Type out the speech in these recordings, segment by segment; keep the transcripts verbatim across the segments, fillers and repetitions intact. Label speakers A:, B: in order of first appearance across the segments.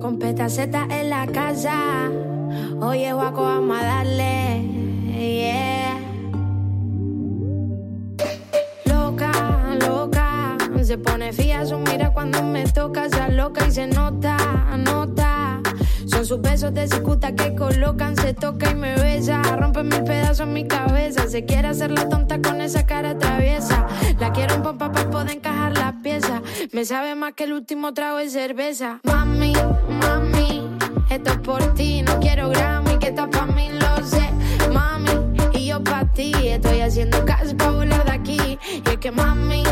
A: Con petaceta en la casa. Oye, guaco, vamos a darle. Yeah. Loca, loca. Se pone fía su mira cuando me toca. Se loca y se nota, nota. Son sus besos de cicuta que colocan. Se toca y me besa. Rompe mil pedazos en mi cabeza. Se quiere hacer la tonta con esa cara traviesa. La quiero en pompa para poder encajar las piezas. Me sabe más que el último trago de cerveza. Mami, mami, esto es por ti. No quiero Grammy, que estás pa' mí, lo sé. Mami, y yo pa' ti. Estoy haciendo caso pa' volar de aquí. Y es que mami,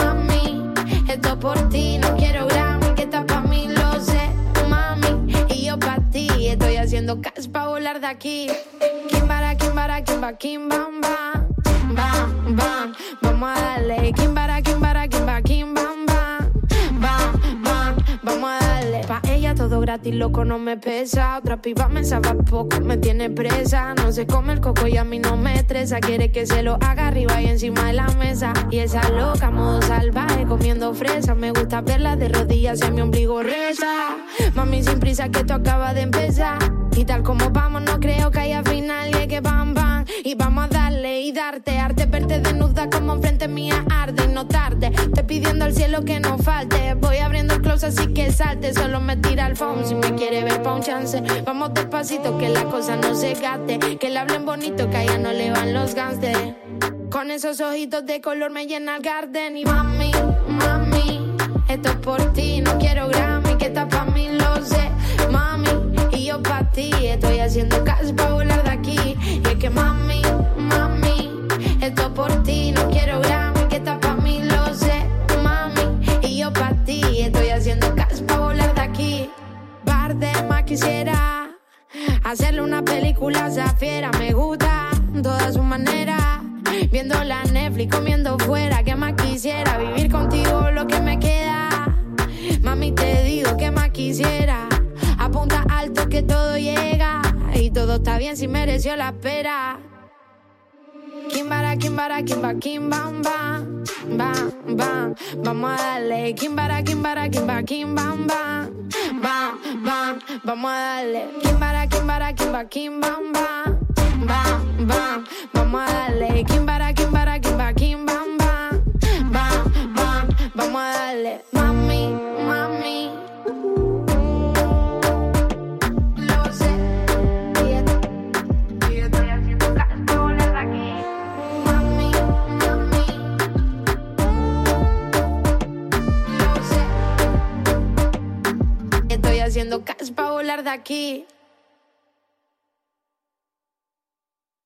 A: mami, esto es por ti. No quiero Grammy, que estás pa' mí, lo sé. Mami, y yo pa' ti. Estoy haciendo caso pa' volar de aquí. Kimbara, kimbara, kimba, kim, bam, bam. Bam, bam, vamos a darle. Kimbara, kimbara, kimba, kim, bam, bam. Bam, bam, vamos a darle. Pa' ella todo gratis, loco, no me pesa. Otra piba me sabe poco, me tiene presa. No se come el coco y a mí no me estresa. Quiere que se lo haga arriba y encima de la mesa. Y esa loca, modo salvaje, comiendo fresa. Me gusta verla de rodillas en mi ombligo reza. Mami, sin prisa que esto acaba de empezar. Y tal como vamos, no creo que haya final. Y es que bam, bam, y vamos a darle y darte. Arte, verte desnuda como enfrente mía arde. Y no tarde, estoy pidiendo al cielo que no falte. Voy abriendo el close así que salte. Solo me tira el phone si me quiere ver pa' un chance. Vamos despacito que la cosa no se gaste. Que le hablen bonito que a ella no le van los gangsters. Con esos ojitos de color me llena el garden. Y mami, mami, esto es por ti. No quiero Grammy, que está pa' mí, lo sé. Mami, y yo pa' ti. Estoy haciendo caso pa' volar de aquí. Y es que mami, mami, esto es por ti. No quiero Grammy, que está pa' mí, lo sé. Mami, y yo pa' ti. Estoy haciendo caso pa' volar de aquí. Bardema quisiera hacerle una película zafiera. Me gusta toda su manera. Viendo la Netflix, comiendo fuera. ¿Qué más quisiera? Vivir contigo lo que me queda. Mami, te digo que más quisiera. Apunta alto que todo llega. Y todo está bien si mereció la espera. Kimbara, kimbara, kimba, kim, bam, bam. Bam, bam, vamos a darle. Kimbara, kimbara, kimba, kim, bam, bam. Bam, bam, vamos a darle. Kimbara, kimbara, kimba, kim, bam, bam. Bam, bam, vamos a darle. Kimbara, kimbara, kimba, kim, bam, bam. Bam, bam, vamos a darle. Mami, mami, lo sé. Y estoy haciendo caso pa' volar de aquí. Mami, mami, lo sé. Estoy haciendo caso pa' volar de aquí.